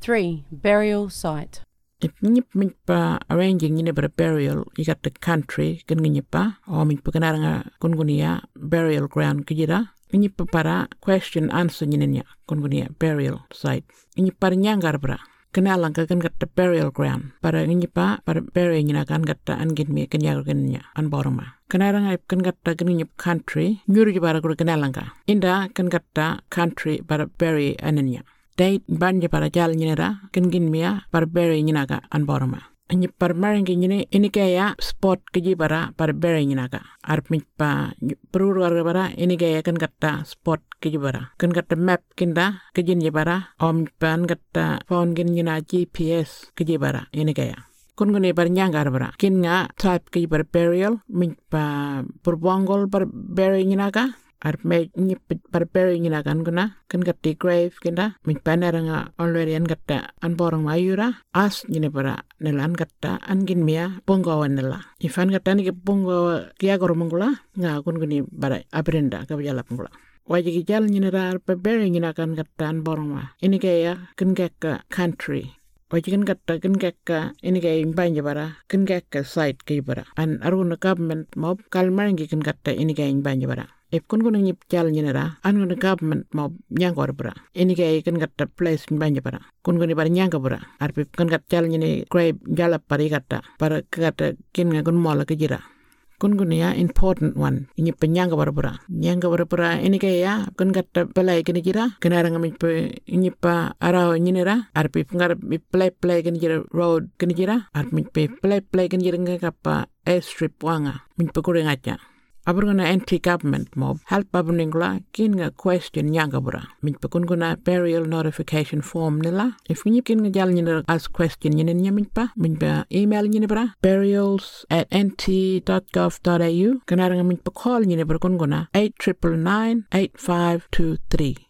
3. Burial site. If pa arranging a burial, you got the country, pa, or kanaranga kungunia burial ground kijira. Inyipa para question answer nyinya kungunia burial site. Inyipa nyangar bra. Kenalang kan the burial ground. Para inyipa para bury nyina kan gatta angin me kenyaga kenya an boroma. Kanaranga kan gatta kenya country, nyuri para kenalanga. Inda kan gatta country para bury ananya. Date banja para jal nyinera kengin mia para bury nyinaga an boroma. Anyi par maringi nyine ini kaya spot keji para bury nyinaga. Arpmi pa peruru para ini kaya kan kata spot keji para. Kan kata map kinda kejin je para om pan kata phone kin nyina GPS keji para ini kaya. Kun gune par nyanggar para. Kin nga type keji para burial min pa perbonggol para bury nyinaga. Arpme nyip para bury nyinaga kan kati grave kinda min panaranga already an kata an borong mayura as nyine para nelan kata angin mia ponggawan nela. Ifan kata ni ponggawa kia goromongula nga kun guni bara abrenda kabjala pongula. Wajiki jal nyine ra bury nyinaga kata an borong ma. Ini kaya kengka country. Wajikan kata kengka ini kaya banja bara kengka site kaya bara. An aruna government mob kalmaringi kata ini kaya banja bara. If kun nyip jal nyinera, an the government mob nyangor bra. Ini kaya kan kata place banja bara. Kun bara nyangka bra. Arpi kan kata jal nyine grave jala pari kata para kata kin kun mola kejira. Kun ya important one. Ini penyangka bara. Nyangka bara ini kaya kan kata pelai kini jira. Kenara ngami ini pa arau nyinera. Arpi pengar play kini jira road kini jira. Arpi play kini jira ngapa airstrip wanga. Min pekuring aja. Aburgana anti-government mob help abuningla kin question nyanga bura. Min pekunguna burial notification form nila. If you kin ngajal nyina ask question nyina min pa email nyina bra burials@nt.gov.au. Kanaranga min call nyina bra kunguna 899-8523.